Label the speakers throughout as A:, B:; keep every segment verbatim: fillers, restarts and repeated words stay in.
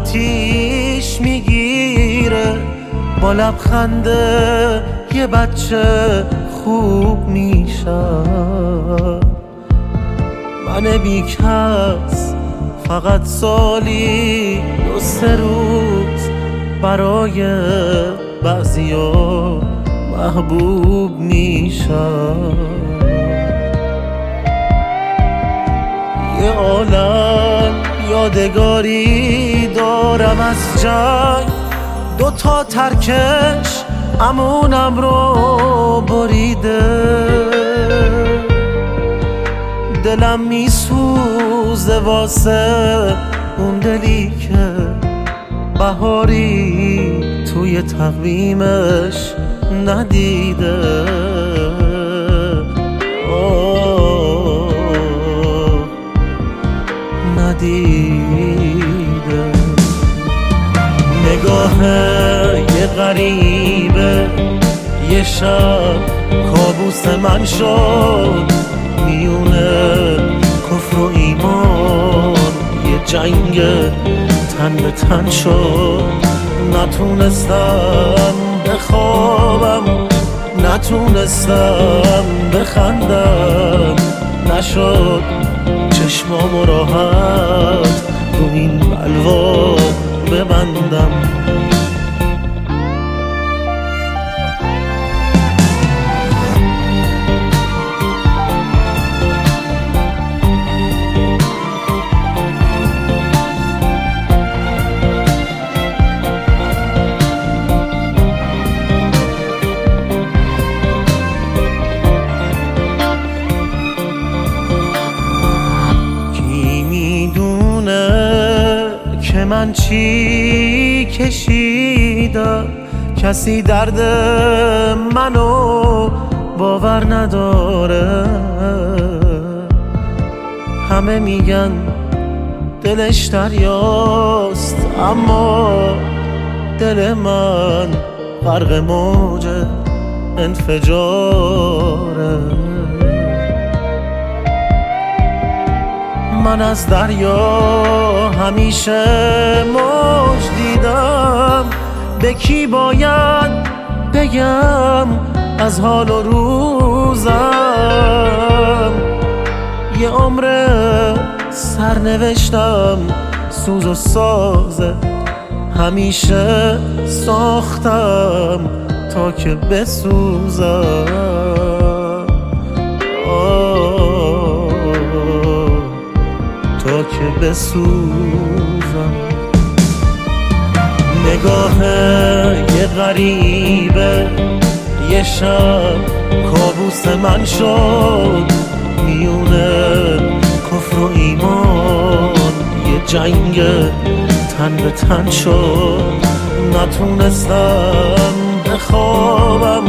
A: آتیش میگیره، با لبخنده یه بچه خوب میشم. من بیکس فقط سالی دو سه روز برای بعضیا محبوب میشم. یه عالم یادگاری دارم از جنگ، دو تا ترکش امونم رو بریده. دلم میسوزه واسه اون دلی که بهاری توی تقویمش ندیده. آه ندیده. نگاه یه غریبه یه شب کابوس من شد، میونه کفر و ایمان یه جنگ تن به تن شد. نتونستم بخوابم، نتونستم بخندم، نشد چشمامو راحت رو این بلوا ببندم. که من چی کشیدم، کسی درد منو باور نداره. همه میگن دلش دریاست، اما دل من غرق موج انفجاره. من از دریا همیشه موج دیدم، به کی باید بگم از حال و روزم. یه عمر سرنوشتم سوز و سازه، همیشه ساختم تا که بسوزم. تا که بسوزم. نگاه یه غریبه یه شب کابوس من شد، میونه کفر و ایمان یه جنگ تن به تن شد. نتونستم بخوابم،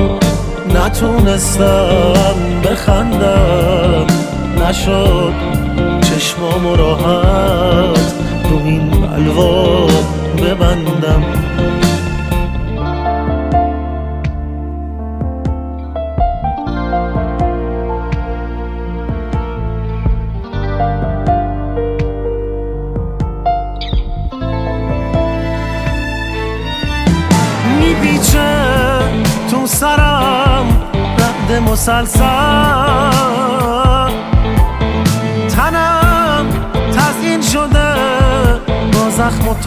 A: نتونستم بخندم، نشد چشمامو راحت رو این بلوا ببندم. میپیچه تو سرم رعد مسلسل، تنم تزیین شده با زخم و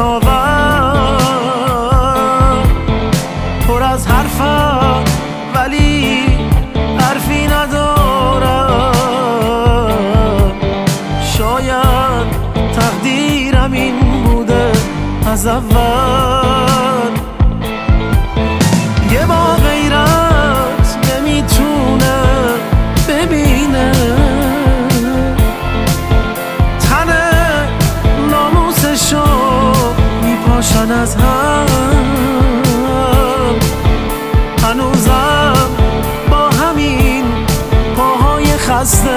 A: تاور. پر از حرفم ولی حرفی ندارم. شاید تقدیرم این بوده از اول. یه با غیرت نمیتونه ببینه میپاشن از هم. هنوزم با همین پاهای خسته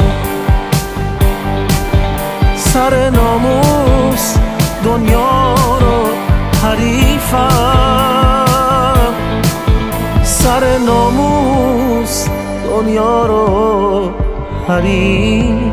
A: سر ناموس دنیا رو حریفم. سر ناموس دنیا رو حریفم.